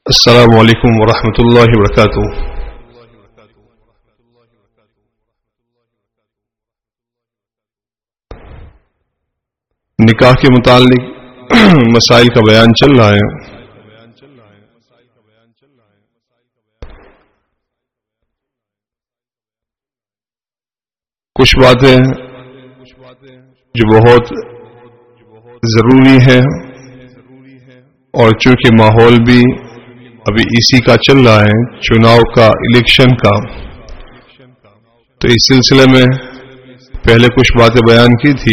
السلام علیکم ورحمۃ اللہ وبرکاتہ۔ نکاح کے متعلق مسائل کا بیان چل رہا ہے۔ کچھ باتیں جو بہت ضروری ہیں اور چونکہ ماحول بھی ابھی اسی کا چل رہا ہے، چناؤ کا، الیکشن کا، تو اس سلسلے میں پہلے کچھ باتیں بیان کی تھی۔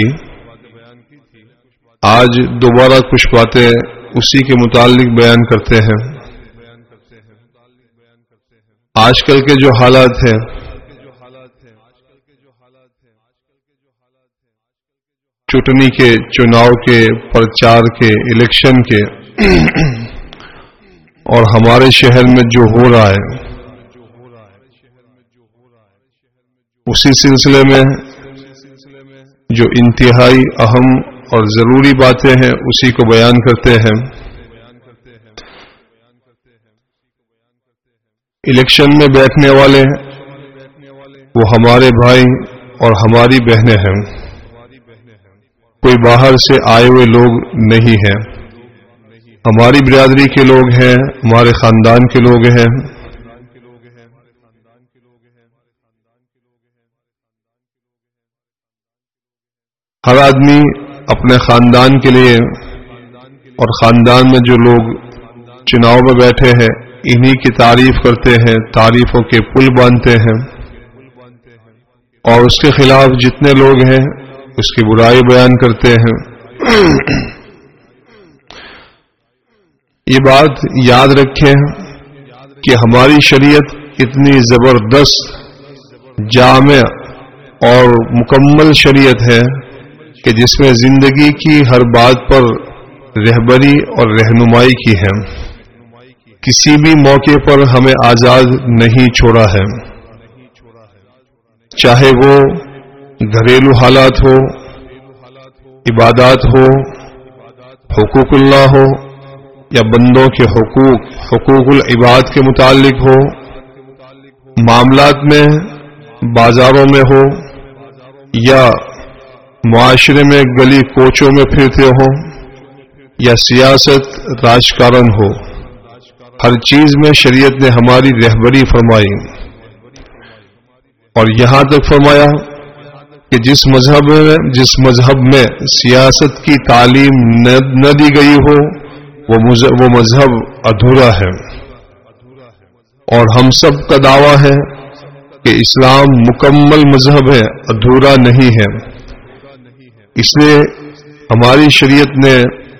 آج دوبارہ کچھ باتیں اسی کے متعلق بیان کرتے ہیں۔ آج کل کے جو حالات ہیں، چٹنی کے، چناؤ کے، پرچار کے، الیکشن کے، اور ہمارے شہر میں جو ہو رہا ہے، اسی سلسلے میں جو انتہائی اہم اور ضروری باتیں ہیں اسی کو بیان کرتے ہیں۔ الیکشن میں بیٹھنے والے وہ ہمارے بھائی اور ہماری بہنیں ہیں، کوئی باہر سے آئے ہوئے لوگ نہیں ہیں، ہماری برادری کے لوگ ہیں، ہمارے خاندان کے لوگ ہیں۔ ہر آدمی اپنے خاندان کے لیے اور خاندان میں جو لوگ چناؤ میں بیٹھے ہیں انہی کی تعریف کرتے ہیں، تعریفوں کے پل باندھتے ہیں، اور اس کے خلاف جتنے لوگ ہیں اس کی برائی بیان کرتے ہیں۔ یہ بات یاد رکھیں کہ ہماری شریعت اتنی زبردست، جامع اور مکمل شریعت ہے کہ جس میں زندگی کی ہر بات پر رہبری اور رہنمائی کی ہے، کسی بھی موقع پر ہمیں آزاد نہیں چھوڑا ہے، چاہے وہ گھریلو حالات ہو، عبادات ہو، حقوق اللہ ہو، یا بندوں کے حقوق العباد کے متعلق ہو، معاملات میں، بازاروں میں ہو، یا معاشرے میں گلی کوچوں میں پھرتے ہو، یا سیاست، راجکارن ہو، ہر چیز میں شریعت نے ہماری رہبری فرمائی، اور یہاں تک فرمایا کہ جس مذہب میں سیاست کی تعلیم نہ دی گئی ہو وہ مذہب ادھورا ہے، اور ہم سب کا دعویٰ ہے کہ اسلام مکمل مذہب ہے، ادھورا نہیں ہے۔ اس لیے ہماری شریعت نے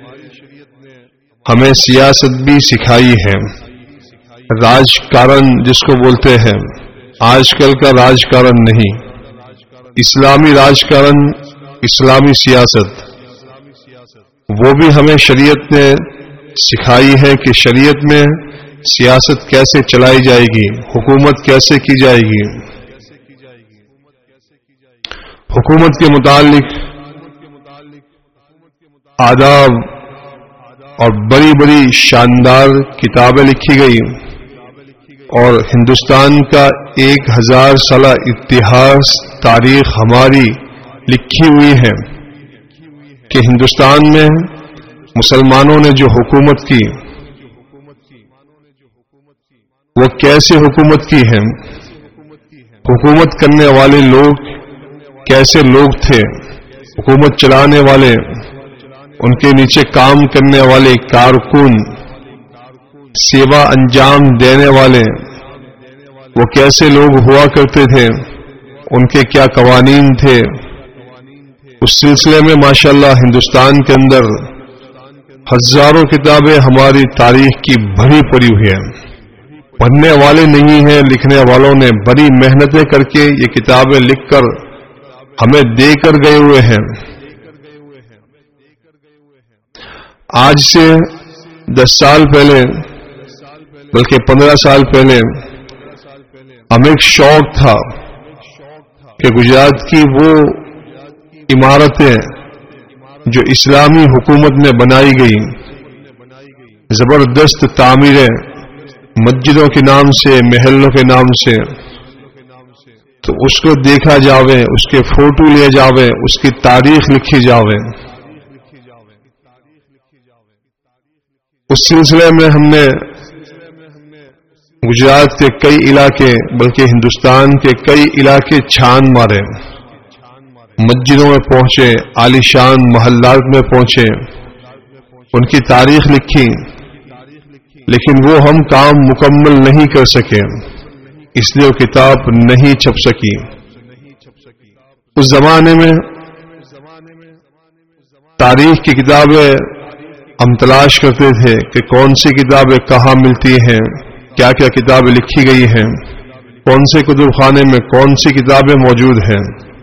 ہمیں سیاست بھی سکھائی ہے، راجکارن جس کو بولتے ہیں، آج کل کا راجکارن نہیں، اسلامی راجکارن، اسلامی سیاست، وہ بھی ہمیں شریعت نے سکھائی ہے کہ شریعت میں سیاست کیسے چلائی جائے گی، حکومت کیسے کی جائے گی۔ حکومت کے متعلق آداب اور بڑی بڑی شاندار کتابیں لکھی گئی، اور ہندوستان کا 1000 سالہ اتہاس، تاریخ ہماری لکھی ہوئی ہے کہ ہندوستان میں مسلمانوں نے جو حکومت کی وہ کیسے حکومت کی ہے، حکومت کرنے والے لوگ کیسے لوگ تھے، حکومت چلانے والے، ان کے نیچے کام کرنے والے کارکن، سیوا انجام دینے والے، وہ کیسے لوگ ہوا کرتے تھے، ان کے کیا قوانین تھے۔ اس سلسلے میں ماشاءاللہ ہندوستان کے اندر ہزاروں کتابیں ہماری تاریخ کی بھری پڑی ہوئی ہیں، پڑھنے والے نہیں ہیں، لکھنے والوں نے بڑی محنتیں کر کے یہ کتابیں لکھ کر ہمیں دے کر گئے ہوئے ہیں۔ آج سے 10 سال پہلے، بلکہ 15 سال پہلے ہمیں ایک شوق تھا کہ گجرات کی وہ عمارتیں جو اسلامی حکومت میں بنائی گئی، زبردست تعمیریں، مسجدوں کے نام سے، محلوں کے نام سے، تو اس کو دیکھا جاوے، اس کے فوٹو لیے جاوے، اس کی تاریخ لکھی جاوے۔ اس سلسلے میں ہم نے گجرات کے کئی علاقے بلکہ ہندوستان کے کئی علاقے چھان مارے، مسجدوں میں پہنچے، عالی شان محلات میں پہنچے، ان کی تاریخ لکھی، لیکن وہ ہم کام مکمل نہیں کر سکے، اس لیے وہ کتاب نہیں چھپ سکی۔ اس زمانے میں تاریخ کی کتابیں ہم تلاش کرتے تھے کہ کون سی کتابیں کہاں ملتی ہیں، کیا کیا کتابیں لکھی گئی ہیں، کون سے کتب خانے میں کون سی کتابیں موجود ہیں۔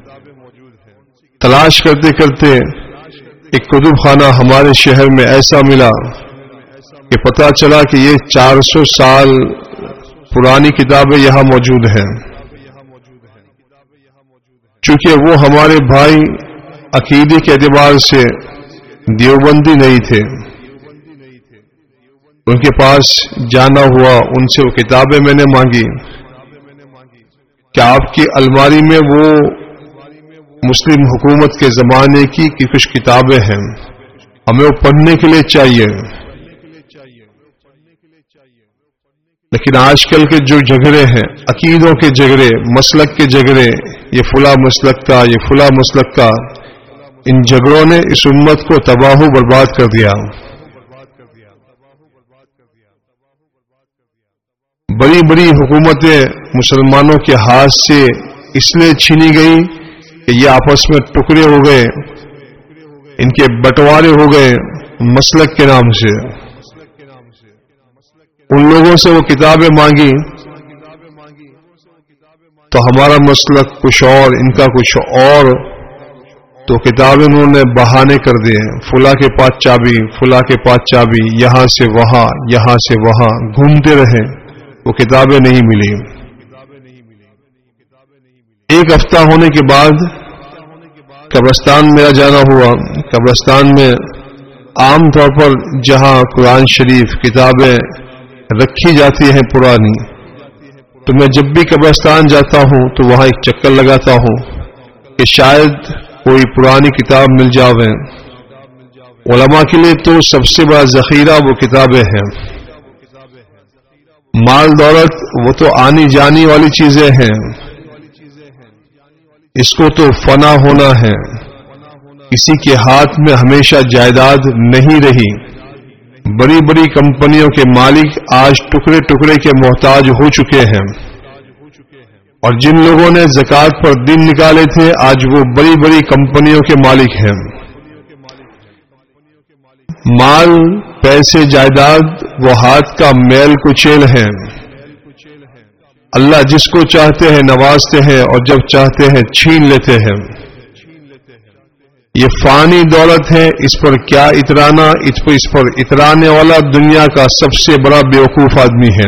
تلاش کرتے کرتے ایک کتب خانہ ہمارے شہر میں ایسا ملا کہ پتہ چلا کہ یہ 400 سال پرانی کتابیں یہاں موجود ہیں۔ چونکہ وہ ہمارے بھائی عقیدے کے اعتبار سے دیوبندی نہیں تھے، ان کے پاس جانا ہوا، ان سے وہ کتابیں میں نے مانگی کہ آپ کی الماری میں وہ مسلم حکومت کے زمانے کی کچھ کتابیں ہیں، ہمیں وہ پڑھنے کے لیے چاہیے۔ لیکن آج کل کے جو جھگڑے ہیں، عقیدوں کے جھگڑے، مسلک کے جھگڑے، یہ فلاں مسلک کا، یہ فلاں مسلک کا، ان جھگڑوں نے اس امت کو تباہ و برباد کر دیا۔ بڑی بڑی حکومتیں مسلمانوں کے ہاتھ سے اس لیے چھینی گئی کہ یہ آپس میں ٹکڑے ہو گئے، ان کے بٹوارے ہو گئے مسلک کے نام سے۔ ان لوگوں سے وہ کتابیں مانگی تو ہمارا مسلک کچھ اور، ان کا کچھ اور، تو کتابیں انہوں نے بہانے کر دیے، فلاں کے پاس چابی، فلاں کے پاس چابی، یہاں سے وہاں، یہاں سے وہاں گھومتے رہے، وہ کتابیں نہیں ملی۔ ایک ہفتہ ہونے کے بعد قبرستان میرا جانا ہوا۔ قبرستان میں عام طور پر جہاں قرآن شریف کتابیں رکھی جاتی ہیں پرانی، تو میں جب بھی قبرستان جاتا ہوں تو وہاں ایک چکر لگاتا ہوں کہ شاید کوئی پرانی کتاب مل جاوے۔ علماء کے لیے تو سب سے بڑا ذخیرہ وہ کتابیں ہیں۔ مال دولت وہ تو آنی جانی والی چیزیں ہیں، اس کو تو فنا ہونا ہے، کسی کے ہاتھ میں ہمیشہ جائیداد نہیں رہی۔ بڑی بڑی کمپنیوں کے مالک آج ٹکڑے ٹکڑے کے محتاج ہو چکے ہیں، اور جن لوگوں نے زکوٰۃ پر دن نکالے تھے آج وہ بڑی بڑی کمپنیوں کے مالک ہیں۔ مال، پیسے، جائیداد وہ ہاتھ کا میل کچیل ہیں۔ اللہ جس کو چاہتے ہیں نوازتے ہیں اور جب چاہتے ہیں چھین لیتے ہیں۔ یہ فانی دولت ہے، اس پر کیا اترانا، اس پر اترانے والا دنیا کا سب سے بڑا بیوقوف آدمی ہے۔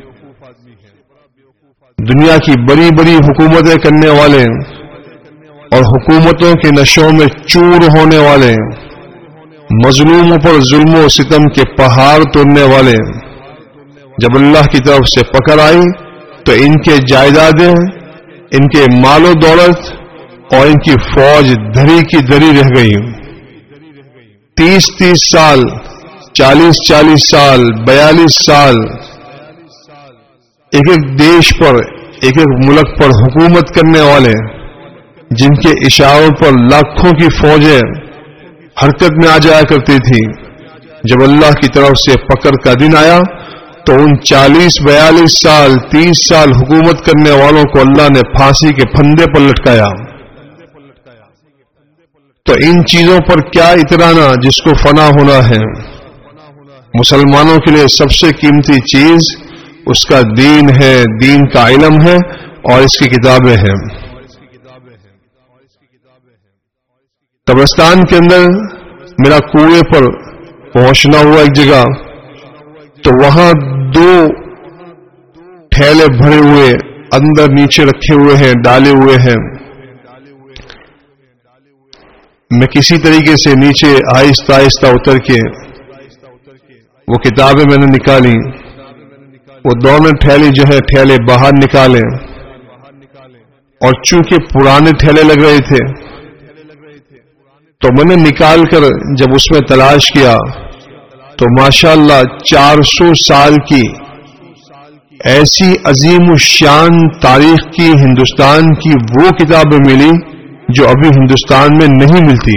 دنیا کی بڑی بڑی حکومتیں کرنے والے اور حکومتوں کے نشوں میں چور ہونے والے، مظلوموں پر ظلم و ستم کے پہاڑ توڑنے والے، جب اللہ کی طرف سے پکڑ آئی تو ان کے جائیدادیں، ان کے مال و دولت اور ان کی فوج دھری کی دھری رہ گئی۔ 30 سال، 40 سال، 42 سال ایک ایک دیش پر، ایک ایک ملک پر حکومت کرنے والے، جن کے اشاروں پر لاکھوں کی فوجیں حرکت میں آ جایا کرتی تھی، جب اللہ کی طرف سے پکڑ کا دن آیا تو ان 40، 42 سال، 30 سال حکومت کرنے والوں کو اللہ نے پھانسی کے پھندے پر لٹکایا۔ تو ان چیزوں پر کیا اترانا جس کو فنا ہونا ہے؟ مسلمانوں کے لیے سب سے قیمتی چیز اس کا دین ہے، دین کا علم ہے اور اس کی کتابیں ہیں۔ قبرستان کے اندر میرا کنویں پر پہنچنا ہوا ایک جگہ، تو وہاں 2 تھیلے بھرے ہوئے اندر نیچے رکھے ہوئے ہیں، ڈالے ہوئے ہیں۔ میں کسی طریقے سے نیچے آہستہ آہستہ اتر کے وہ کتابیں میں نے نکالی، وہ دونوں ٹھیلے باہر نکالے، اور چونکہ پرانے ٹھیلے لگ رہے تھے تو میں نے نکال کر جب اس میں تلاش کیا تو ماشاءاللہ 400 سال کی ایسی عظیم الشان تاریخ کی ہندوستان کی وہ کتابیں ملی جو ابھی ہندوستان میں نہیں ملتی۔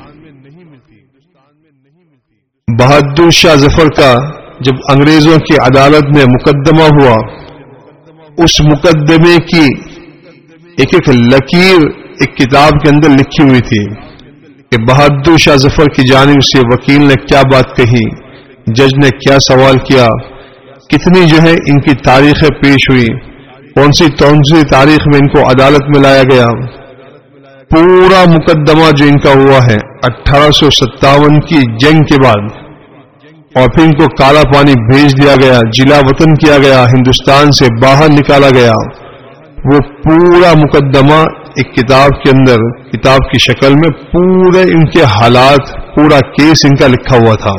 بہادر شاہ ظفر کا جب انگریزوں کی عدالت میں مقدمہ ہوا، اس مقدمے کی ایک ایک لکیر ایک کتاب کے اندر لکھی ہوئی تھی کہ بہادر شاہ ظفر کی جانب سے وکیل نے کیا بات کہی، جج نے کیا سوال کیا، کتنی ان کی تاریخیں پیش ہوئی، کون سی تاریخ میں ان کو عدالت میں لایا گیا، پورا مقدمہ جو ان کا ہوا ہے 1857 کی جنگ کے بعد، اور پھر ان کو کالا پانی بھیج دیا گیا، جلا وطن کیا گیا، ہندوستان سے باہر نکالا گیا، وہ پورا مقدمہ ایک کتاب کے اندر کتاب کی شکل میں پورے ان کے حالات، پورا کیس ان کا لکھا ہوا تھا۔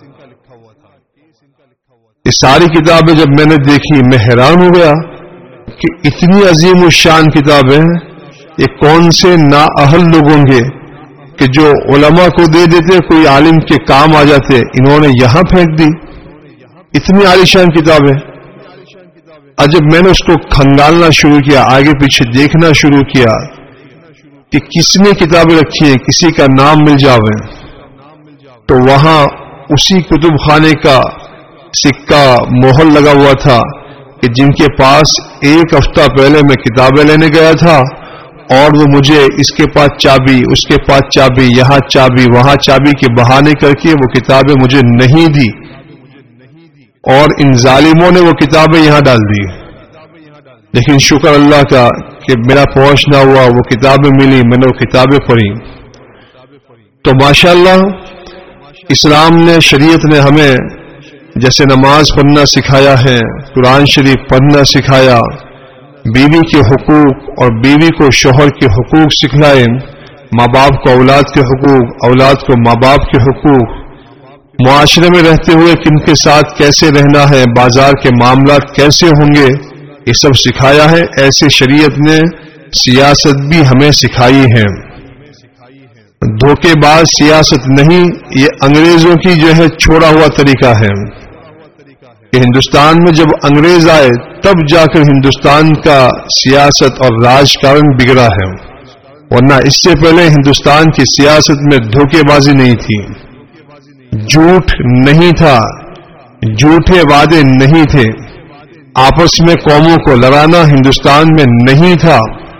یہ ساری کتابیں جب میں نے دیکھی میں حیران ہو گیا کہ اتنی عظیم الشان کتابیں یہ کون سے نااہل لوگ ہوں گے کہ جو علماء کو دے دیتے، کوئی عالم کے کام آ جاتے، انہوں نے یہاں پھینک دی اتنی عالیشان کتابیں۔ اور جب میں نے اس کو کھنگالنا شروع کیا، آگے پیچھے دیکھنا شروع کیا کہ کس نے کتابیں رکھی ہیں، کسی کا نام مل جاوے، تو وہاں اسی کتب خانے کا سکہ مہر لگا ہوا تھا کہ جن کے پاس ایک ہفتہ پہلے میں کتابیں لینے گیا تھا اور وہ مجھے اس کے پاس چابی، اس کے پاس چابی، یہاں چابی، وہاں چابی کے بہانے کر کے وہ کتابیں مجھے نہیں دی، اور ان ظالموں نے وہ کتابیں یہاں ڈال دی۔ لیکن شکر اللہ کا کہ میرا پہنچ نہ ہوا، وہ کتابیں ملی، میں نے وہ کتابیں پڑھی۔ تو ماشاءاللہ اسلام نے، شریعت نے ہمیں جیسے نماز پڑھنا سکھایا ہے، قرآن شریف پڑھنا سکھایا، بیوی کے حقوق اور بیوی کو شوہر کے حقوق سکھلائے، ماں باپ کو اولاد کے حقوق، اولاد کو ماں باپ کے حقوق، معاشرے میں رہتے ہوئے کن کے ساتھ کیسے رہنا ہے، بازار کے معاملات کیسے ہوں گے، یہ سب سکھایا ہے۔ ایسے شریعت نے سیاست بھی ہمیں سکھائی ہے۔ دھوکے باز سیاست نہیں، یہ انگریزوں کی چھوڑا ہوا طریقہ ہے کہ ہندوستان میں جب انگریز آئے تب جا کر ہندوستان کا سیاست اور راجکارن بگڑا ہے، ورنہ اس سے پہلے ہندوستان کی سیاست میں دھوکے بازی نہیں تھی، جھوٹ نہیں تھا، جھوٹے وعدے نہیں تھے، آپس میں قوموں کو لڑانا ہندوستان میں نہیں تھا۔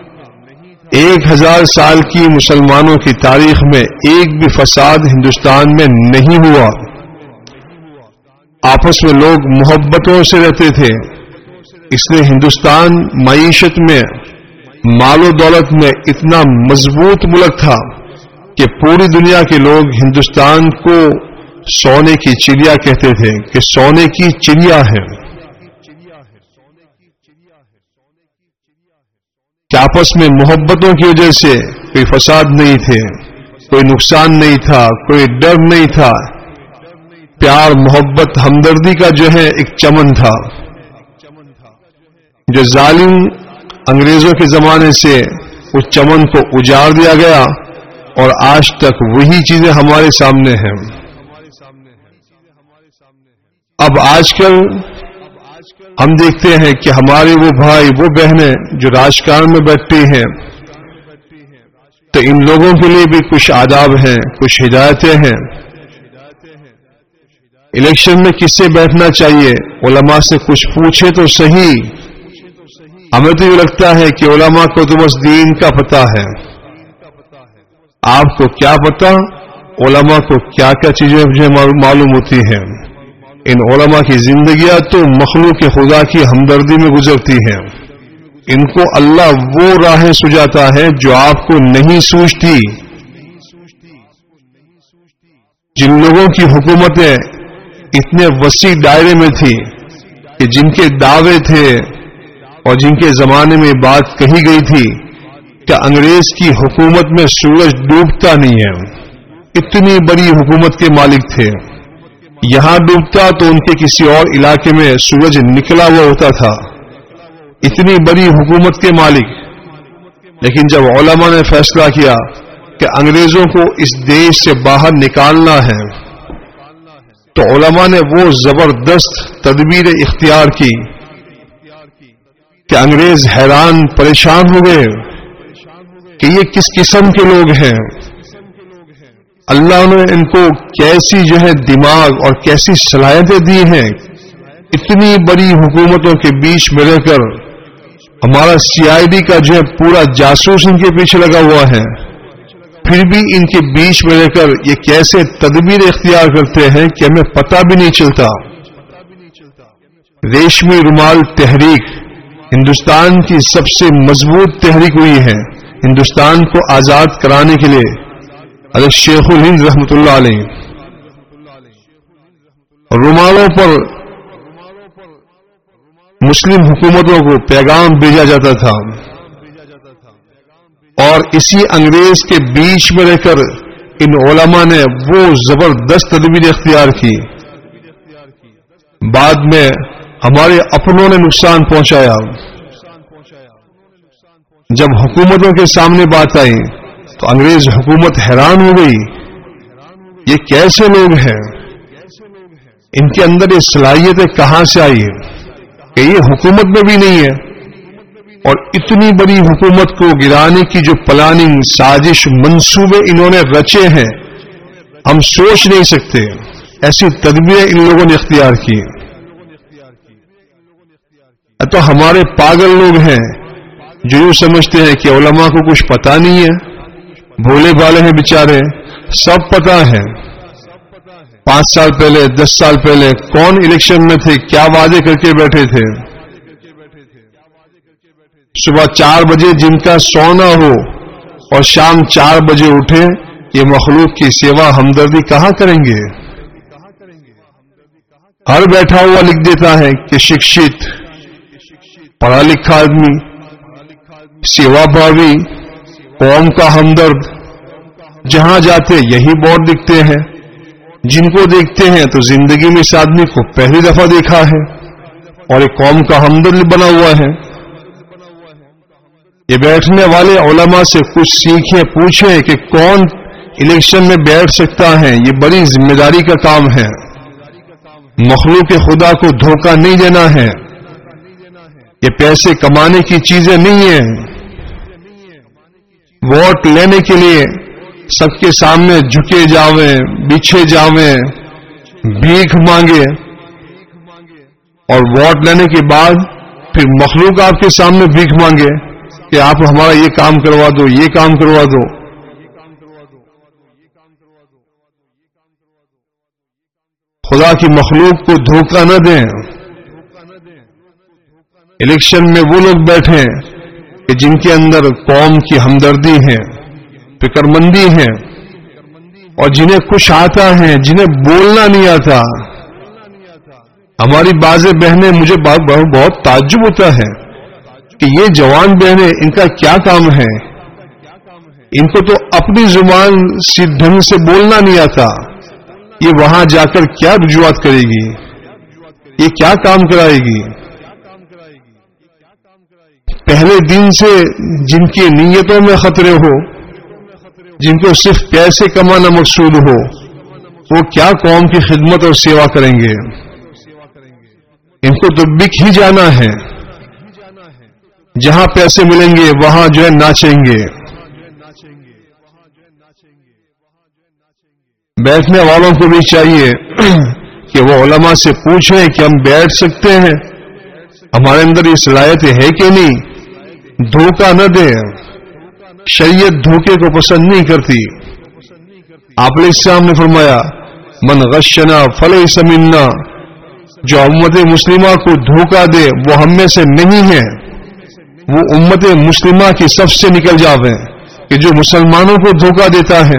1000 سال کی مسلمانوں کی تاریخ میں ایک بھی فساد ہندوستان میں نہیں ہوا، آپس میں لوگ محبتوں سے رہتے تھے، اس لیے ہندوستان معیشت میں، مال و دولت میں اتنا مضبوط ملک تھا کہ پوری دنیا کے لوگ ہندوستان کو سونے کی چڑیا کہتے تھے کہ سونے کی چڑیا ہے، کہ آپس میں محبتوں کی وجہ سے کوئی فساد نہیں تھے، کوئی نقصان نہیں تھا، کوئی ڈر نہیں تھا، پیار محبت ہمدردی کا ایک چمن تھا۔ جو ظالم انگریزوں کے زمانے سے اس چمن کو اجاڑ دیا گیا اور آج تک وہی چیزیں ہمارے سامنے ہیں۔ اب آج کل ہم دیکھتے ہیں کہ ہمارے وہ بھائی وہ بہنیں جو راجکارن میں بیٹھتے ہیں، تو ان لوگوں کے لیے بھی کچھ آداب ہیں، کچھ ہدایتیں ہیں۔ الیکشن میں کس سے بیٹھنا چاہیے، علماء سے کچھ پوچھے تو صحیح۔ ہمیں تو یہ لگتا ہے کہ علماء کو تو بس دین کا پتہ ہے، آپ کو کیا پتہ، علماء کو کیا کیا چیزیں معلوم ہوتی ہیں۔ ان علماء کی زندگیاں تو مخلوق خدا کی ہمدردی میں گزرتی ہیں، ان کو اللہ وہ راہیں سجاتا ہے جو آپ کو نہیں سوچتی۔ جن لوگوں کی حکومتیں اتنے وسیع دائرے میں تھی کہ جن کے دعوے تھے اور جن کے زمانے میں بات کہی گئی تھی کہ انگریز کی حکومت میں سورج ڈوبتا نہیں ہے، اتنی بڑی حکومت کے مالک تھے، یہاں ڈوبتا تو ان کے کسی اور علاقے میں سورج نکلا ہوا ہوتا تھا. اتنی بڑی حکومت کے مالک. لیکن جب علماء نے فیصلہ کیا کہ انگریزوں کو اس دیش سے باہر نکالنا ہے تو علماء نے وہ زبردست تدبیر اختیار کی کہ انگریز حیران پریشان ہو گئے کہ یہ کس قسم کے لوگ ہیں. اللہ نے ان کو کیسی دماغ اور کیسی صلاحیتیں دی ہیں. اتنی بڑی حکومتوں کے بیچ میں رہ کر ہمارا CID کا پورا جاسوس ان کے پیچھے لگا ہوا ہے, پھر بھی ان کے بیچ میں رہ کر یہ کیسے تدبیر اختیار کرتے ہیں کہ ہمیں پتہ بھی نہیں چلتا. ریشمی رومال تحریک ہندوستان کی سب سے مضبوط تحریک ہوئی ہے. ہندوستان کو آزاد کرانے کے لیے حضرت شیخ الہند رحمۃ اللہ علیہ رومالوں پر مسلم حکومتوں کو پیغام بھیجا جاتا تھا, اور اسی انگریز کے بیچ میں رہ کر ان علماء نے وہ زبردست تدبیر اختیار کی. بعد میں ہمارے اپنوں نے نقصان پہنچایا. جب حکومتوں کے سامنے بات آئی تو انگریز حکومت حیران ہو گئی, یہ کیسے لوگ ہیں, ان کے اندر یہ صلاحیتیں کہاں سے آئی کہ یہ حکومت میں بھی نہیں ہے, اور اتنی بڑی حکومت کو گرانے کی جو پلاننگ سازش منصوبے انہوں نے رچے ہیں ہم سوچ نہیں سکتے. ایسی تدبیریں ان لوگوں نے اختیار کی. تو ہمارے پاگل لوگ ہیں جو یوں سمجھتے ہیں کہ علماء کو کچھ پتا نہیں ہے, بھولے بھالے ہیں بیچارے, سب پتا ہے. 5 سال پہلے 10 سال پہلے کون الیکشن میں تھے, کیا وعدے کر کے بیٹھے تھے. صبح 4 بجے جن کا سونا ہو اور شام 4 بجے اٹھے, یہ مخلوق کی سیوا ہمدردی کہاں کریں گے. ہر بیٹھا ہوا لکھ دیتا ہے کہ شکشت پڑھا لکھا آدمی, سیوا بھاوی, قوم کا ہمدرد. جہاں جاتے یہی بورڈ دکھتے ہیں. جن کو دیکھتے ہیں تو زندگی میں اس آدمی کو پہلی دفعہ دیکھا ہے اور ایک قوم کا ہمدرد بنا ہوا ہے. یہ بیٹھنے والے علماء سے کچھ سیکھیں, پوچھیں کہ کون الیکشن میں بیٹھ سکتا ہے. یہ بڑی ذمہ داری کا کام ہے. مخلوق خدا کو دھوکہ نہیں دینا ہے. یہ پیسے کمانے کی چیزیں نہیں ہیں. ووٹ لینے کے لیے سب کے سامنے جھکے جاویں, بچھے جاویں, بھیک مانگے, اور ووٹ لینے کے بعد پھر مخلوق آپ کے سامنے بھیک مانگے کہ آپ ہمارا یہ کام کروا دو, یہ کام کروا دو. خدا کی مخلوق کو دھوکہ نہ دیں. الیکشن میں وہ لوگ بیٹھے کہ جن کے اندر قوم کی ہمدردی ہے, فکر مندی ہے, اور جنہیں کچھ آتا ہے, جنہیں بولنا نہیں آتا. ہماری بعض بہنیں, مجھے بہت تعجب ہوتا ہے کہ یہ جوان بہنیں, ان کا کیا کام ہے. ان کو تو اپنی زبان سے ڈھنگ سے بولنا نہیں آتا. یہ وہاں جا کر کیا رجوعات کرے گی, یہ کیا کام کرائے گی. پہلے دن سے جن کی نیتوں میں خطرے ہو, جن کو صرف پیسے کمانا مقصود ہو, وہ کیا قوم کی خدمت اور سیوا کریں گے. ان کو تو بک ہی جانا ہے. جہاں پیسے ملیں گے وہاں ناچیں گے. بیٹھنے والوں کو بھی چاہیے کہ وہ علماء سے پوچھیں کہ ہم بیٹھ سکتے ہیں, ہمارے اندر یہ صلاحیت ہے کہ نہیں. دھوکہ نہ دیں. شریعت دھوکے کو پسند نہیں کرتی. آپ علیہ السلام نے فرمایا من غشنا فلیس منا, جو امت مسلمہ کو دھوکہ دے وہ ہم میں سے نہیں ہے. وہ امت مسلمہ کی صف سے نکل جاویں کہ جو مسلمانوں کو دھوکہ دیتا ہے.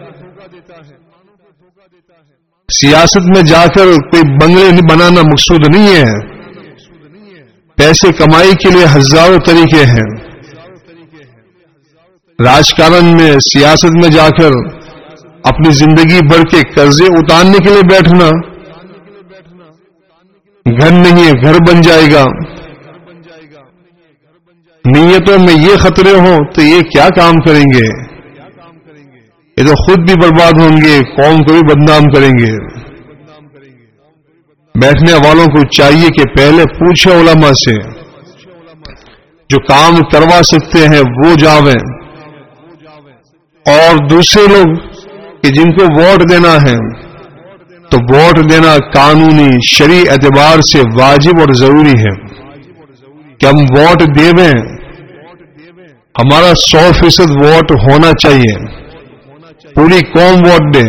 سیاست میں جا کر کوئی بنگلے بنانا مقصود نہیں ہے. پیسے کمائی کے لیے ہزاروں طریقے ہیں. راجکارن میں, سیاست میں جا کر اپنی زندگی بھر کے قرضے اتارنے کے لیے بیٹھنا گھر نہیں ہے گھر بن جائے گا، نیتوں میں یہ خطرے ہوں تو یہ کیا کام کریں گے؟ یہ تو خود بھی برباد ہوں گے، قوم کو بھی بدنام کریں گے۔ بیٹھنے والوں کو چاہیے کہ پہلے پوچھے علماء سے، جو کام کروا سکتے ہیں وہ جاویں، اور دوسرے لوگ کہ جن کو ووٹ دینا ہے تو ووٹ دینا قانونی شرعی اعتبار سے واجب اور ضروری ہے کہ ہم ووٹ دیں، ہمارا 100% ووٹ ہونا چاہیے، پوری قوم ووٹ دے۔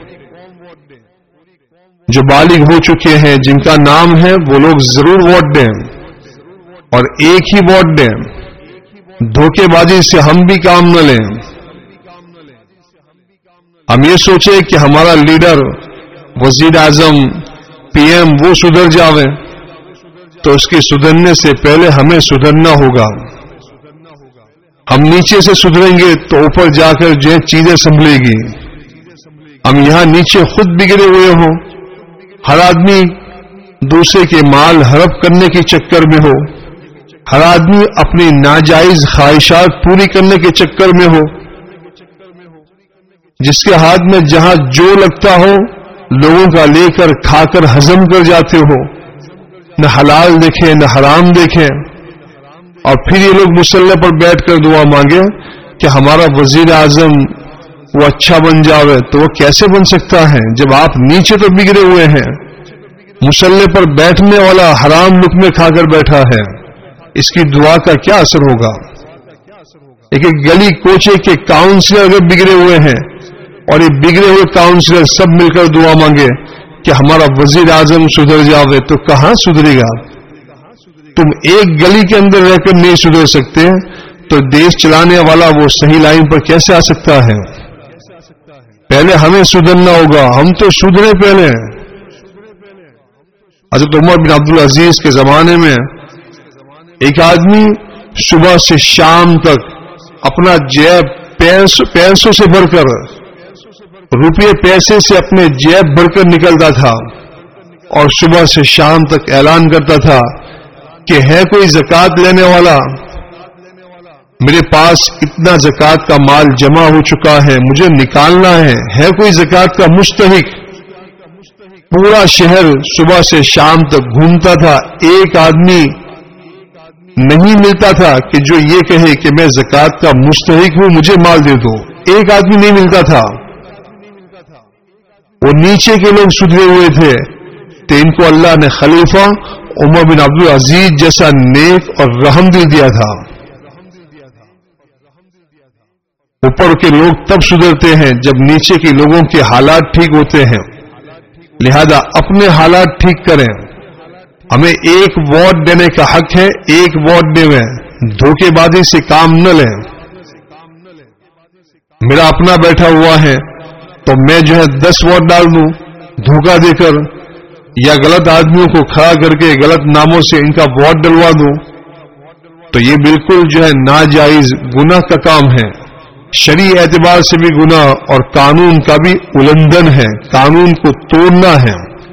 جو بالغ ہو چکے ہیں جن کا نام ہے وہ لوگ ضرور ووٹ دیں، اور ایک ہی ووٹ دیں، دھوکے بازی سے ہم بھی کام نہ لیں۔ ہم یہ سوچیں کہ ہمارا لیڈر، وزیر اعظم، پی ایم وہ سدھر جاوے، تو اس کے سدھرنے سے پہلے ہمیں سدھرنا ہوگا۔ ہم نیچے سے سدھریں گے تو اوپر جا کر جو چیزیں سنبھلے گی۔ ہم یہاں نیچے خود بگڑے ہوئے ہوں، ہر آدمی دوسرے کے مال ہڑپ کرنے کے چکر میں ہو، ہر آدمی اپنی ناجائز خواہشات پوری کرنے کے چکر میں ہو، جس کے ہاتھ میں جہاں جو لگتا ہو لوگوں کا لے کر کھا کر ہضم کر جاتے ہو، نہ حلال دیکھیں نہ حرام دیکھیں، اور پھر یہ لوگ مصلی پر بیٹھ کر دعا مانگے کہ ہمارا وزیر اعظم وہ اچھا بن جاوے۔ تو وہ کیسے بن سکتا ہے جب آپ نیچے تو بگڑے ہوئے ہیں؟ مصلی پر بیٹھنے والا حرام لقمے کھا کر بیٹھا ہے، اس کی دعا کا کیا اثر ہوگا؟ ایک گلی کوچے کے کاؤنسلر اگر بگڑے ہوئے ہیں اور یہ بگڑے ہوئے کاؤنسلر سب مل کر دعا مانگے کہ ہمارا وزیر اعظم سدھر جاوے، تو کہاں سدھرے گا؟ تم ایک گلی کے اندر رہ کر نہیں سدھر سکتے تو دیش چلانے والا وہ صحیح لائن پر کیسے آ سکتا ہے؟ پہلے ہمیں سدھرنا ہوگا، ہم تو سدھرے پہلے۔ حضرت عمر بن عبدالعزیز کے زمانے میں ایک آدمی صبح سے شام تک اپنا جیب پیسوں سے بھر کر، روپے پیسے سے اپنے جیب بھر کر نکلتا تھا، اور صبح سے شام تک اعلان کرتا تھا کہ ہے کوئی زکوٰۃ لینے والا؟ میرے پاس اتنا زکوٰۃ کا مال جمع ہو چکا ہے، مجھے نکالنا ہے کوئی زکوٰۃ کا مستحق؟ پورا شہر صبح سے شام تک گھومتا تھا، ایک آدمی نہیں ملتا تھا کہ جو یہ کہے کہ میں زکوٰۃ کا مستحق ہوں، مجھے مال دے دو۔ ایک آدمی نہیں ملتا تھا۔ وہ نیچے کے لوگ سدھرے ہوئے تھے تو ان کو اللہ نے خلیفہ عمر بن عبدالعزیز جیسا نیک اور رحم دل دیا تھا۔ اوپر کے لوگ تب سدھرتے ہیں جب نیچے کے لوگوں کے حالات ٹھیک ہوتے ہیں، لہذا اپنے حالات ٹھیک کریں۔ ہمیں ایک ووٹ دینے کا حق ہے، ایک ووٹ دیں، دھوکے بازی سے کام نہ لیں۔ میرا اپنا بیٹھا ہوا ہے تو میں 10 ووٹ ڈال دوں دھوکہ دے کر، یا غلط آدمیوں کو کھڑا کر کے غلط ناموں سے ان کا ووٹ ڈلوا دوں، تو یہ بالکل ناجائز گناہ کا کام ہے، شرعی اعتبار سے بھی گناہ اور قانون کا بھی النگھن ہے، قانون کو توڑنا ہے۔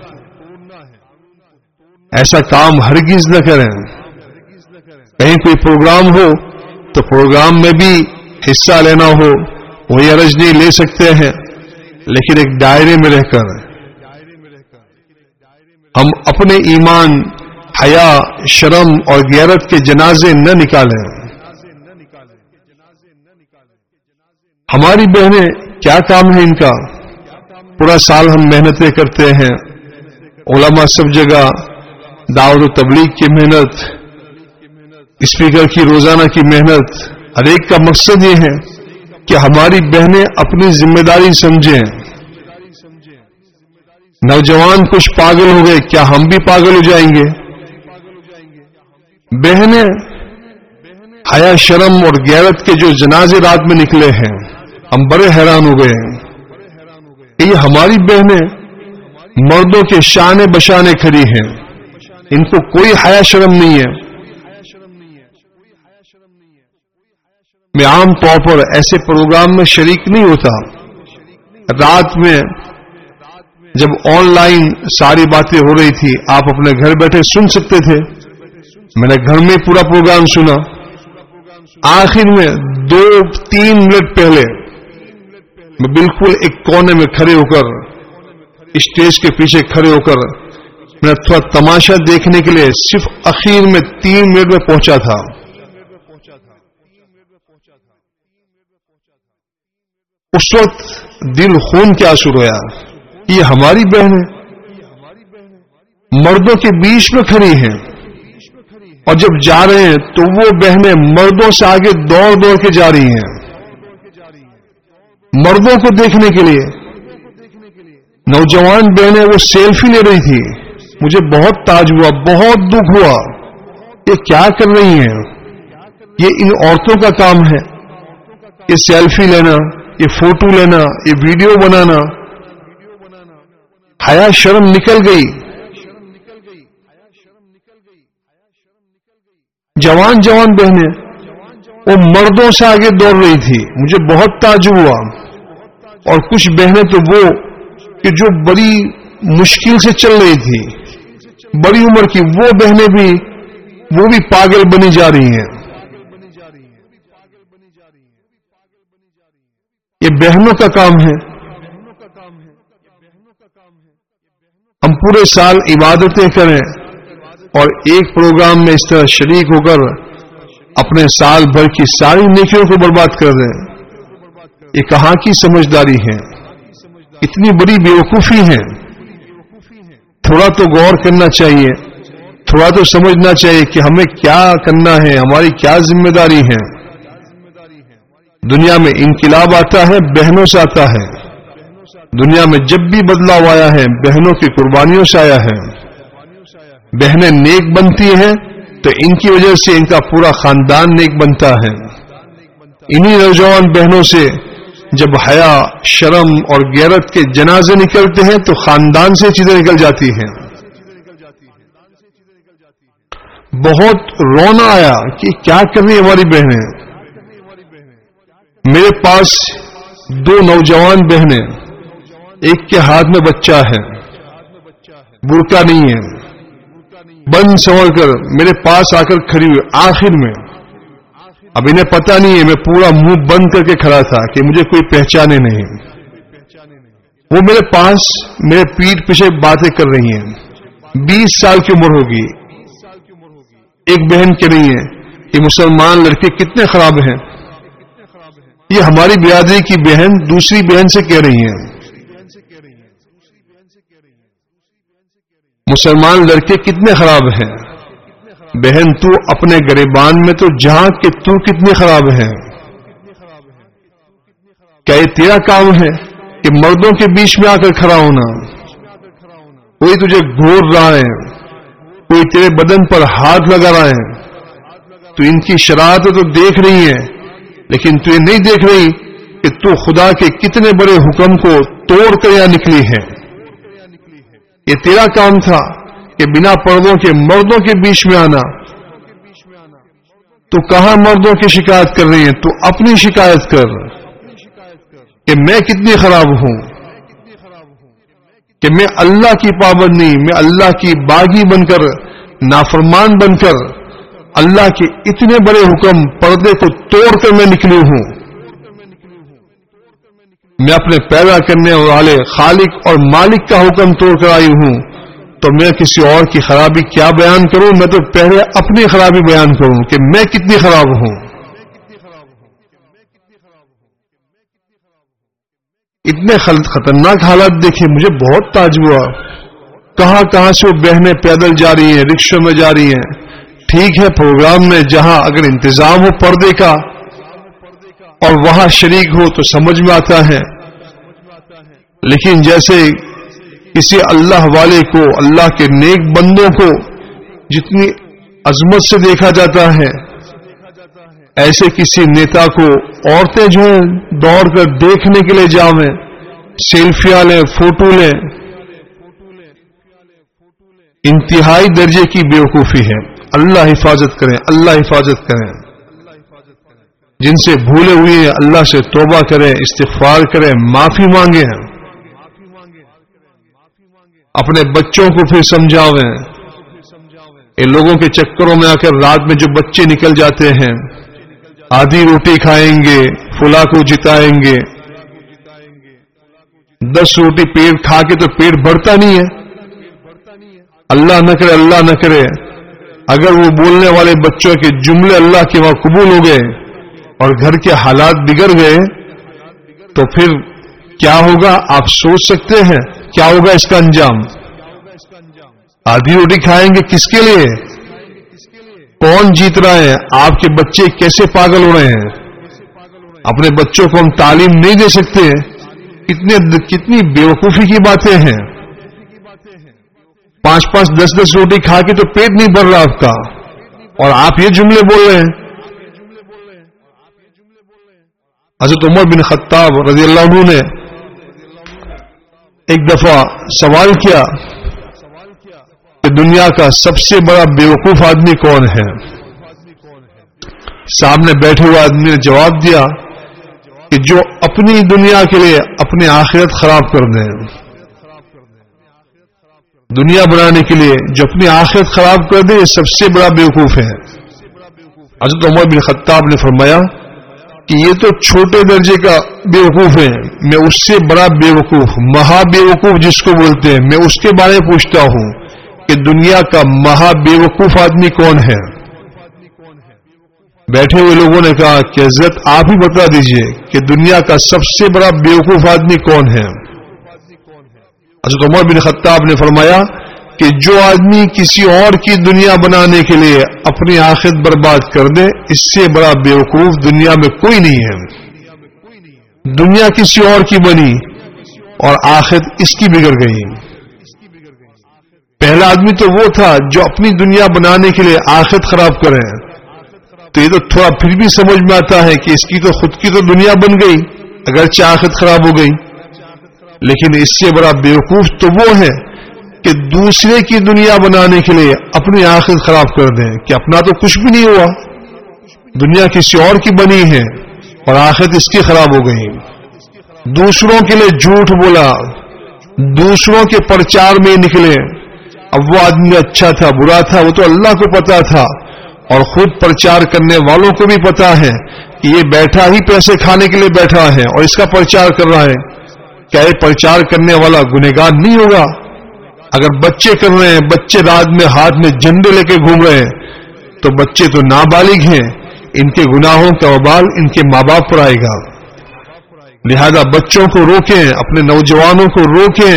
ایسا کام ہرگز نہ کریں۔ کہیں کوئی پروگرام ہو تو پروگرام میں بھی حصہ لینا ہو، وہی عرض نہیں لے سکتے ہیں، لیکن ایک دائرے میں رہ کر ہم اپنے ایمان، حیا، شرم اور غیرت کے جنازے نہ نکالیں۔ ہماری بہنیں کیا کام ہے ان کا؟ پورا سال ہم محنتیں کرتے ہیں، علماء سب جگہ، دعوت و تبلیغ کی محنت، اسپیکر کی روزانہ کی محنت، ہر ایک کا مقصد یہ ہے کہ ہماری بہنیں اپنی ذمہ داری سمجھیں۔ نوجوان کچھ پاگل ہو گئے، کیا ہم بھی پاگل ہو جائیں گے؟ بہنیں حیا، شرم اور غیرت کے جو جنازے رات میں نکلے ہیں، ہم بڑے حیران ہو گئے ہیں کہ یہ ہماری بہنیں مردوں کے شانے بشانے کھڑی ہیں، ان کو کوئی حیا شرم نہیں ہے۔ میں عام طور پر ایسے پروگرام میں شریک نہیں ہوتا۔ رات میں جب آن لائن ساری باتیں ہو رہی تھی آپ اپنے گھر بیٹھے سن سکتے تھے. میں نے گھر میں پورا پروگرام سنا. آخر میں 2-3 منٹ پہلے میں بالکل ایک کونے میں کھڑے ہو کر اسٹیج کے پیچھے کھڑے ہو کر میں نے تھوڑا تماشا دیکھنے کے لیے صرف اخیر میں 3 منٹ میں پہنچا تھا. اس وقت دل خون کے آنسو رویا. یہ ہماری بہنیں مردوں کے بیچ میں کھڑی ہیں اور جب جا رہے ہیں تو وہ بہنیں مردوں سے آگے دوڑ دوڑ کے جا رہی ہیں مردوں کو دیکھنے کے لیے. نوجوان بہنیں وہ سیلفی لے رہی تھی. مجھے بہت تاج ہوا, بہت دکھ ہوا. یہ کیا کر رہی ہیں؟ یہ ان عورتوں کا کام ہے, یہ سیلفی لینا, یہ فوٹو لینا, یہ ویڈیو بنانا. حیا شرم نکل گئی. جوان جوان بہنیں وہ مردوں سے آگے دوڑ رہی تھی. مجھے بہت تعجب ہوا. اور کچھ بہنیں تو وہ کہ جو بڑی مشکل سے چل رہی تھی, بڑی عمر کی, وہ بہنیں بھی وہ بھی پاگل بنی جا رہی ہیں. یہ بہنوں کا کام ہے. ہم پورے سال عبادتیں کریں اور ایک پروگرام میں اس طرح شریک ہو کر اپنے سال بھر کی ساری نیکیوں کو برباد کر دیں. یہ کہاں کی سمجھداری ہے؟ اتنی بڑی بیوقوفی ہے. تھوڑا تو غور کرنا چاہیے, تھوڑا تو سمجھنا چاہیے کہ ہمیں کیا کرنا ہے, ہماری کیا ذمہ داری ہے. دنیا میں انقلاب آتا ہے بہنوں سے آتا ہے. دنیا میں جب بھی بدلاؤ آیا ہے بہنوں کی قربانیوں سے آیا ہے. بہنیں نیک بنتی ہیں تو ان کی وجہ سے ان کا پورا خاندان نیک بنتا ہے. انہی نوجوان بہنوں سے جب حیا, شرم اور غیرت کے جنازے نکلتے ہیں تو خاندان سے چیزیں نکل جاتی ہیں. بہت رونا آیا کہ کیا کر رہی ہماری بہنیں. میرے پاس 2 نوجوان بہنیں, ایک کے ہاتھ میں بچہ ہے, برقع نہیں ہے, بند سنور کر میرے پاس آ کر کھڑی ہوئی. آخر میں اب انہیں پتہ نہیں ہے, میں پورا منہ بند کر کے کھڑا تھا کہ مجھے کوئی پہچانے نہیں. وہ میرے پاس میرے پیٹھ پیچھے باتیں کر رہی ہیں. 20 سال کی عمر ہوگی. ایک بہن کہہ رہی ہے کہ مسلمان لڑکے کتنے خراب ہیں. یہ ہماری برادری کی بہن دوسری بہن سے کہہ رہی ہیں مسلمان لڑکے کتنے خراب ہیں. بہن تو اپنے گریبان میں تو جہاں کہ تو کتنی خراب ہے. کیا یہ تیرا کام ہے کہ مردوں کے بیچ میں آ کر کھڑا ہونا؟ کوئی تجھے گھور رہا ہے, کوئی تیرے بدن پر ہاتھ لگا رہا ہے, تو ان کی شرارتیں تو دیکھ رہی ہے, لیکن تو یہ نہیں دیکھ رہی کہ تو خدا کے کتنے بڑے حکم کو توڑ کر یہاں نکلی ہے. یہ تیرا کام تھا کہ بنا پردوں کے مردوں کے بیچ میں آنا. تو کہاں مردوں کی شکایت کر رہی ہے؟ تو اپنی شکایت کر کہ میں کتنی خراب ہوں, کہ میں اللہ کی پابندی, میں اللہ کی باغی بن کر, نافرمان بن کر اللہ کے اتنے بڑے حکم پردے کو توڑ کر میں نکلی ہوں. میں اپنے پیدا کرنے والے خالق اور مالک کا حکم توڑ کر آئی ہوں, تو میں کسی اور کی خرابی کیا بیان کروں؟ میں تو پہلے اپنی خرابی بیان کروں کہ میں کتنی خراب ہوں. اتنے خطرناک حالات دیکھے, مجھے بہت تعجب ہوا. کہاں کہاں سے وہ بہنیں پیدل جا رہی ہیں, رکشوں میں جا رہی ہیں. ٹھیک ہے پروگرام میں جہاں اگر انتظام ہو پردے کا اور وہاں شریک ہو تو سمجھ میں آتا ہے, لیکن جیسے کسی اللہ والے کو, اللہ کے نیک بندوں کو جتنی عظمت سے دیکھا جاتا ہے, ایسے کسی نیتا کو عورتیں جو ہیں دوڑ کر دیکھنے کے لیے جاویں, سیلفیاں لیں, فوٹو لیں. انتہائی درجے کی بیوقوفی ہے. اللہ حفاظت کریں, اللہ حفاظت کریں. جن سے بھولے ہوئے ہیں اللہ سے توبہ کریں, استغفار کریں, معافی مانگیں. اپنے بچوں کو پھر سمجھاویں. ان لوگوں کے چکروں میں آ کر رات میں جو بچے نکل جاتے ہیں، آدھی روٹی کھائیں گے، فلاں کو جتائیں گے. 10 روٹی پیٹ کھا کے تو پیٹ بھرتا نہیں ہے. اللہ نہ کرے، اللہ نہ کرے اگر وہ بولنے والے بچوں کے جملے اللہ کے وہاں قبول ہو گئے اور گھر کے حالات بگڑ گئے تو پھر کیا ہوگا آپ سوچ سکتے ہیں؟ کیا ہوگا اس کا انجام؟ آدھی روٹی کھائیں گے کس کے لیے؟ کون جیت رہا ہے؟ آپ کے بچے کیسے پاگل ہو رہے ہیں؟ اپنے بچوں کو ہم تعلیم نہیں دے سکتے؟ کتنی بیوقوفی کی باتیں ہیں. 5-5 10-10 روٹی کھا کے تو پیٹ نہیں بھر رہا آپ کا، اور آپ یہ جملے بول رہے ہیں. حضرت عمر بن خطاب رضی اللہ عنہ نے ایک دفعہ سوال کیا کہ دنیا کا سب سے بڑا بیوقوف آدمی کون ہے؟ سامنے بیٹھے ہوئے آدمی نے جواب دیا کہ جو اپنی دنیا کے لیے اپنی آخرت خراب کر دیں. دنیا بنانے کے لیے جو اپنی آخرت خراب کر دے یہ سب سے بڑا بیوقوف ہے. حضرت عمر بن خطاب نے فرمایا کہ یہ تو چھوٹے درجے کا بیوقوف ہے، میں اس سے بڑا بیوقوف، مہا بیوقوف جس کو بولتے ہیں، میں اس کے بارے میں پوچھتا ہوں کہ دنیا کا مہا بیوقوف آدمی کون ہے؟ بیٹھے ہوئے لوگوں نے کہا کہ حضرت آپ ہی بتا دیجئے کہ دنیا کا سب سے بڑا بیوقوف آدمی کون ہے؟ حضرت عمر بن خطاب نے فرمایا کہ جو آدمی کسی اور کی دنیا بنانے کے لیے اپنی آخرت برباد کر دے اس سے بڑا بیوقوف دنیا میں کوئی نہیں ہے. دنیا کسی اور کی بنی اور آخرت اس کی بگڑ گئی. پہلا آدمی تو وہ تھا جو اپنی دنیا بنانے کے لیے آخرت خراب کرے، تو یہ تو تھوڑا پھر بھی سمجھ میں آتا ہے کہ اس کی تو خود کی تو دنیا بن گئی اگرچہ آخرت خراب ہو گئی. لیکن اس سے بڑا بیوقوف تو وہ ہے کہ دوسرے کی دنیا بنانے کے لیے اپنی آخرت خراب کر دیں کہ اپنا تو کچھ بھی نہیں ہوا، دنیا کسی اور کی بنی ہے اور آخرت اس کی خراب ہو گئی. دوسروں کے لیے جھوٹ بولا، دوسروں کے پرچار میں نکلے. اب وہ آدمی اچھا تھا برا تھا وہ تو اللہ کو پتا تھا، اور خود پرچار کرنے والوں کو بھی پتا ہے کہ یہ بیٹھا ہی پیسے کھانے کے لیے بیٹھا ہے اور اس کا پرچار کر رہا ہے. کیا یہ پرچار کرنے والا گنہگار نہیں ہوگا؟ اگر بچے کر رہے ہیں، بچے رات میں ہاتھ میں جھنڈے لے کے گھوم رہے ہیں تو بچے تو نابالغ ہیں، ان کے گناہوں کا وبال ان کے ماں باپ پر آئے گا. لہذا بچوں کو روکیں، اپنے نوجوانوں کو روکیں.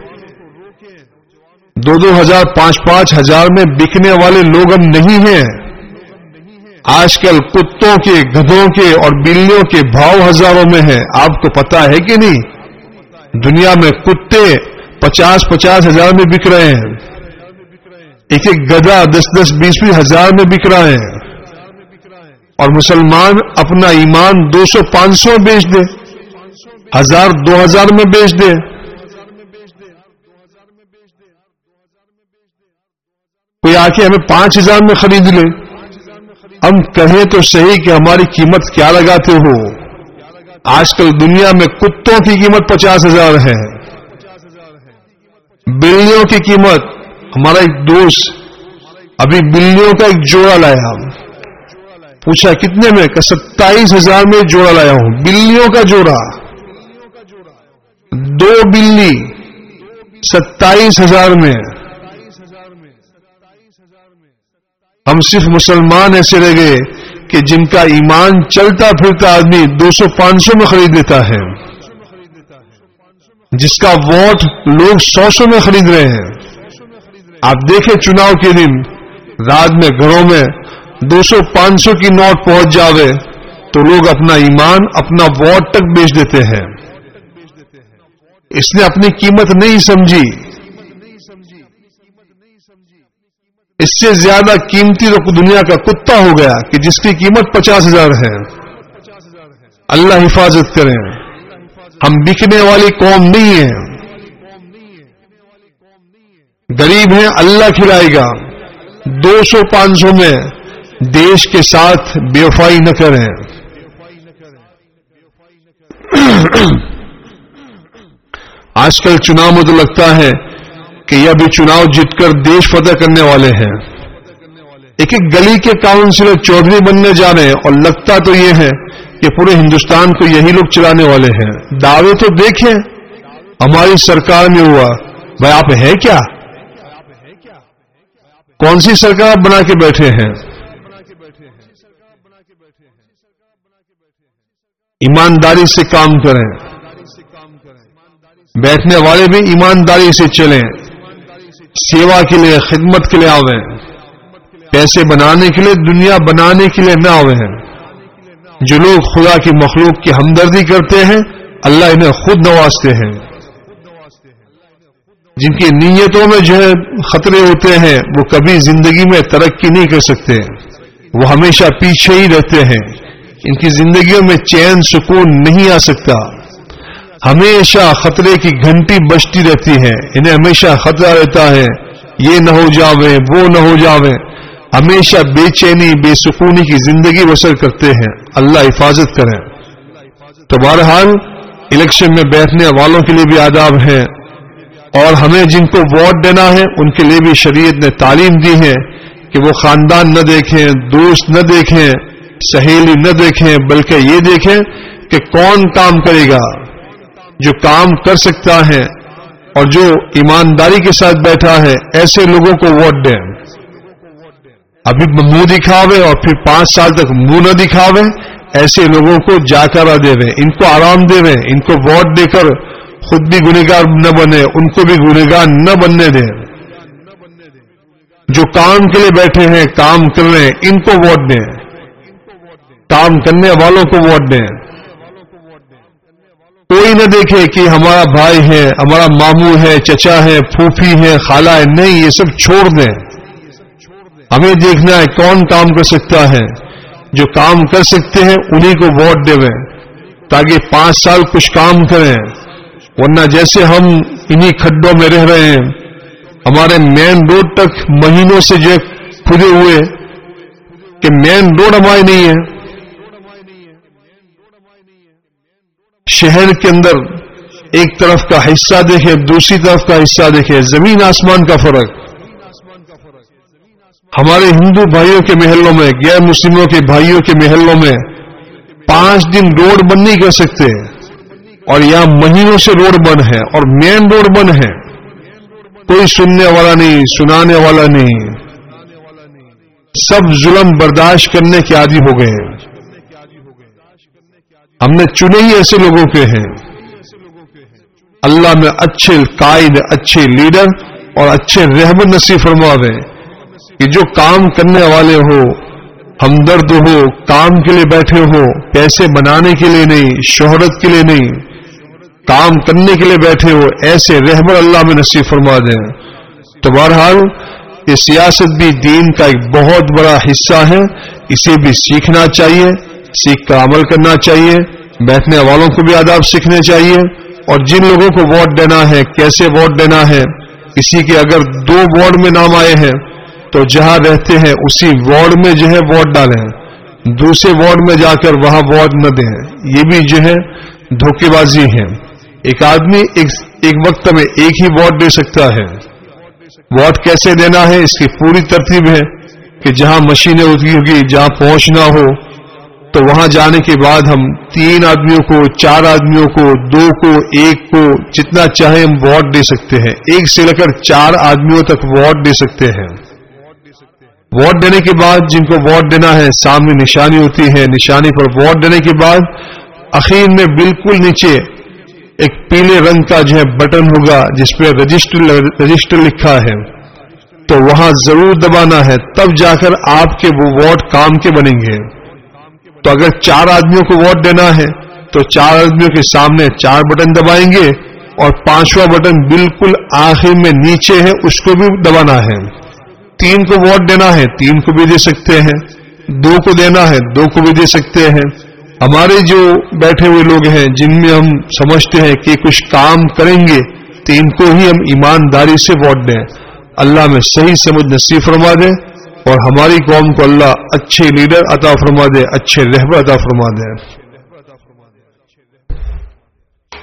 2-2 ہزار 5-5 ہزار میں بکنے والے لوگ ہم نہیں ہیں. آج کل کتوں کے، گدھوں کے اور بلیوں کے بھاؤ ہزاروں میں ہیں. آپ کو پتا ہے کہ نہیں؟ دنیا میں کتے 50-50 ہزار میں بک رہے ہیں، ایک ایک گدھا 10-10 20-20 ہزار میں بک رہا ہے. اور مسلمان اپنا ایمان 200-500 بیچ دے، 1000-2000 میں بیچ دے. کوئی آ کے ہمیں 5000 میں خرید لے. ہم کہیں تو صحیح کہ ہماری قیمت کیا لگاتے ہو؟ آج کل دنیا میں کتوں کی قیمت 50,000 ہے، بلیوں کی قیمت. ہمارا ایک دوست ابھی بلیوں کا ایک جوڑا لایا، پوچھا کتنے میں؟ کہ 27,000 میں جوڑا لایا ہوں. بلیوں کا جوڑا، 2 بلی 27,000 میں. ہم صرف مسلمان ایسے رہ گئے کہ جن کا ایمان چلتا پھرتا آدمی 200-500 میں خرید لیتا ہے، جس کا ووٹ لوگ 100 میں خرید رہے ہیں. آپ دیکھیں چناؤ کے دن رات میں گھروں میں 200-500 کی نوٹ پہنچ جاوے تو لوگ اپنا ایمان اپنا ووٹ تک بیچ دیتے ہیں. اس نے اپنی قیمت نہیں سمجھی. اس سے زیادہ قیمتی تو دنیا کا کتا ہو گیا کہ جس کی قیمت 50,000 ہے. اللہ حفاظت کریں. ہم بکنے والی قوم نہیں ہیں، غریب ہیں، اللہ کھلائے گا. 200-500 میں دیش کے ساتھ بے وفائی نہ کریں. آج کل چناؤ میں تو لگتا ہے کہ یہ بھی چناؤ جیت کر دیش فتح کرنے والے ہیں. ایک ایک گلی کے کاؤنسلر چودھری بننے جا رہے ہیں اور لگتا تو یہ ہے کہ پورے ہندوستان کو یہی لوگ چلانے والے ہیں. دعوے تو دیکھیں ہماری سرکار میں ہوا. بھائی آپ ہیں کیا؟ کون سی سرکار آپ بنا کے بیٹھے ہیں؟ ایمانداری سے کام کریں. بیٹھنے والے بھی ایمانداری سے چلیں. سیوا کے لیے خدمت کے لیے آویں. پیسے بنانے کے لیے دنیا بنانے کے لیے نہ آویں. جو لوگ خدا کی مخلوق کی ہمدردی کرتے ہیں اللہ انہیں خود نوازتے ہیں. جن کی نیتوں میں جو ہے خطرے ہوتے ہیں وہ کبھی زندگی میں ترقی نہیں کر سکتے. وہ ہمیشہ پیچھے ہی رہتے ہیں. ان کی زندگیوں میں چین سکون نہیں آ سکتا. ہمیشہ خطرے کی گھنٹی بجتی رہتی ہے. انہیں ہمیشہ خطرہ رہتا ہے یہ نہ ہو جاوے وہ نہ ہو جاوے. ہمیشہ بے چینی بے سکونی کی زندگی بسر کرتے ہیں. اللہ حفاظت کریں. تو بہرحال الیکشن میں بیٹھنے والوں کے لیے بھی آداب ہیں اور ہمیں جن کو ووٹ دینا ہے ان کے لیے بھی شریعت نے تعلیم دی ہے کہ وہ خاندان نہ دیکھیں, دوست نہ دیکھیں, سہیلی نہ دیکھیں, بلکہ یہ دیکھیں کہ کون کام کرے گا. جو کام کر سکتا ہے اور جو ایمانداری کے ساتھ بیٹھا ہے ایسے لوگوں کو ووٹ دیں. ابھی منہ دکھاوے اور پھر 5 سال تک منہ نہ دکھاوے ایسے لوگوں کو جاکارہ دے دیں. ان کو آرام دے دیں. ان کو ووٹ دے کر خود بھی گنہگار نہ بنے ان کو بھی گنہگار نہ بننے دیں. جو کام کے لیے بیٹھے ہیں کام کر رہے ہیں ان کو ووٹ دیں. کام کرنے والوں کو ووٹ دیں. کوئی نہ دیکھے کہ ہمارا بھائی ہے, ہمارا ماموں ہے, چچا ہے, پھوپھی ہے, خالہ ہے. نہیں, یہ سب چھوڑ دیں. ہمیں دیکھنا ہے کون کام کر سکتا ہے. جو کام کر سکتے ہیں انہی کو ووٹ دیں تاکہ 5 سال کچھ کام کریں. ورنہ جیسے ہم انہی کھڈوں میں رہ رہے ہیں, ہمارے مین روڈ تک مہینوں سے جو کھدے ہوئے کہ مین روڈ ہماری نہیں ہے. شہر کے اندر ایک طرف کا حصہ دیکھیں دوسری طرف کا حصہ دیکھیں, زمین آسمان کا فرق. ہمارے ہندو بھائیوں کے محلوں میں غیر مسلموں کے بھائیوں کے محلوں میں 5 دن روڈ بند نہیں کر سکتے اور یہاں مہینوں سے روڈ بند ہے اور مین روڈ بند ہے. کوئی سننے والا نہیں, سنانے والا نہیں. سب ظلم برداشت کرنے کے عادی ہو گئے ہیں. ہم نے چنے ہی ایسے لوگوں کے ہیں. اللہ میں اچھے قائد, اچھے لیڈر اور اچھے رہبر نصیب فرماوے کہ جو کام کرنے والے ہو, ہمدرد ہو, کام کے لیے بیٹھے ہو, پیسے بنانے کے لیے نہیں, شہرت کے لیے نہیں, کام کرنے کے لیے بیٹھے ہو, ایسے رہبر اللہ میں نصیب فرما دیں. تو بہرحال یہ سیاست بھی دین کا ایک بہت بڑا حصہ ہے. اسے بھی سیکھنا چاہیے, سیکھ کر عمل کرنا چاہیے. بیٹھنے والوں کو بھی آداب سیکھنے چاہیے اور جن لوگوں کو ووٹ دینا ہے کیسے ووٹ دینا ہے. کسی کے اگر 2 وارڈ میں نام آئے ہیں تو جہاں رہتے ہیں اسی وارڈ میں جو ہے ووٹ ڈالیں. دوسرے وارڈ میں جا کر وہاں ووٹ نہ دیں. یہ بھی جو ہے دھوکے بازی ہے. ایک آدمی ایک وقت میں ایک ہی ووٹ دے سکتا ہے. ووٹ کیسے دینا ہے اس کی پوری ترتیب ہے کہ جہاں مشینیں ہوگی جہاں پہنچنا ہو تو وہاں جانے کے بعد ہم 3 آدمیوں کو, 4 آدمیوں کو, 2 کو, 1 کو, جتنا چاہے ہم ووٹ دے سکتے ہیں. 1 سے لے کر 4 آدمیوں تک ووٹ دے سکتے ہیں. ووٹ دینے کے بعد جن کو ووٹ دینا ہے سامنے نشانی ہوتی ہے. نشانی پر ووٹ دینے کے بعد اخیر میں بالکل نیچے ایک پیلے رنگ کا جو ہے بٹن ہوگا جس پہ رجسٹر لکھا ہے. تو وہاں ضرور دبانا ہے, تب جا کر آپ کے وہ ووٹ کام کے بنیں گے. تو اگر 4 آدمیوں کو ووٹ دینا ہے تو 4 آدمیوں کے سامنے 4 بٹن دبائیں گے اور 5واں بٹن بالکل آخر میں نیچے ہے اس کو بھی دبانا ہے. 3 کو ووٹ دینا ہے 3 کو بھی دے سکتے ہیں. 2 کو دینا ہے 2 کو بھی دے سکتے ہیں. ہمارے جو بیٹھے ہوئے لوگ ہیں جن میں ہم سمجھتے ہیں کہ کچھ کام کریں گے تو ان کو ہی ہم ایمانداری سے ووٹ دیں. اللہ میں صحیح سمجھ نصیب فرما دے اور ہماری قوم کو اللہ اچھے لیڈر عطا فرما دے, اچھے رہبر عطا فرما دے.